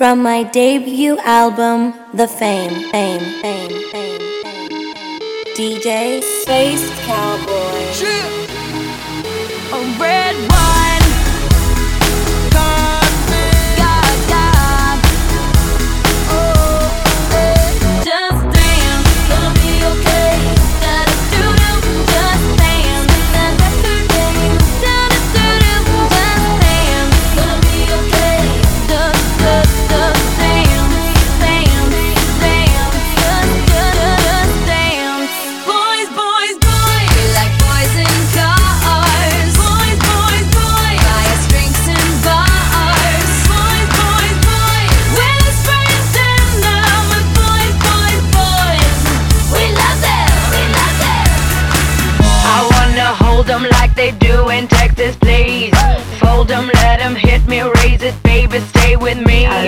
From my debut album, The Fame. DJ Space Cowboy. A red wine. God, oh, just dance, gonna be okay. Just dance, just dance, gonna be okay. Just dance, just dance. Boys, we like boys in cars. Boys, buy us drinks in bars. Boys, we're the friends and them. Boys, we love them. I wanna hold them like they do in Texas, please. Fold them, let them hit me, raise it, baby, stay with me. I